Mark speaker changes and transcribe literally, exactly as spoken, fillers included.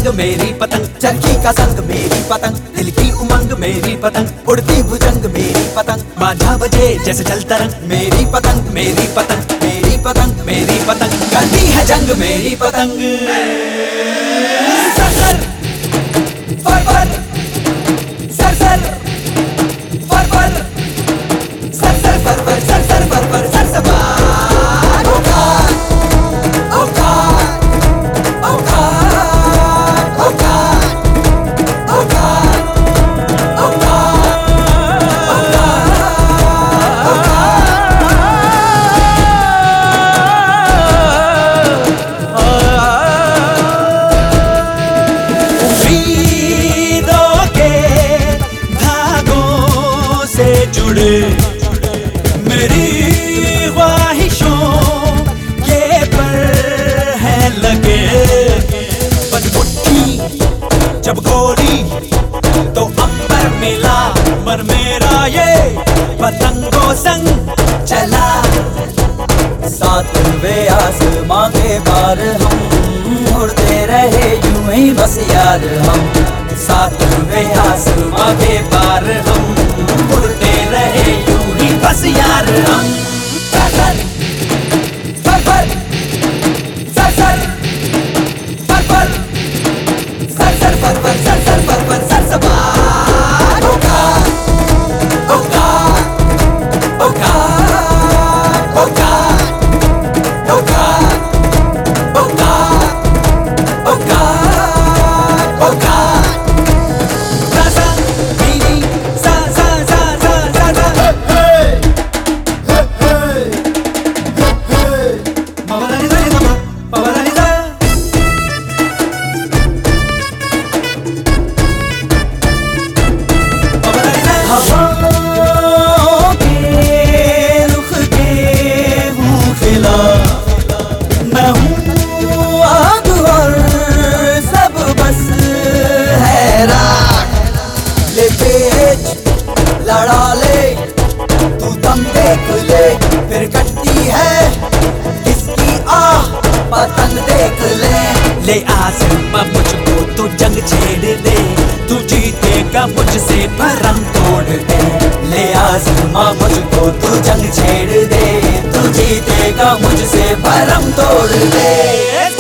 Speaker 1: उमंग मेरी पतंग, चरखी का संग मेरी पतंग, दिल की उमंग मेरी पतंग, उड़ती भुजंग मेरी पतंग, बाजा बजे जैसे जल तरंग मेरी पतंग, मेरी पतंग, मेरी पतंग, मेरी पतंग करती है जंग मेरी पतंग। सर सर फर फर, सर सर फर फर, सर सर फर फर, सर सर फर फर, सर सवार जुड़े मेरी ख्वाहिशों के पर है लगे। मुट्ठी जब गोरी तो अंबर मिला, पर मेरा ये पतंगों संग चला। सातवें आसमां के पार हम उड़ते रहे यूं ही बस यार हम, सातवें आसमां के पार हम उड़ते रहे यूं ही बस यार हम। सर सर फर फर, सर सर फर फर, सर सर फर फर, सर सर फर फर, सर सवार होगा होगा होगा होगा होगा होगा होगा होगा। मैं हूँ आग और सब बस है राख, ले पेच लड़ा ले तू दम देख ले, फिर कटती है किसकी आह पतंग देख ले। ले आसमां मुझको तू जंग छेड़ दे, तू जीतेगा मुझसे भरम तोड़ दे। ले आसमां मुझको तू जंग छेड़ दे, तू जीतेगा मुझसे भरम तोड़ दे।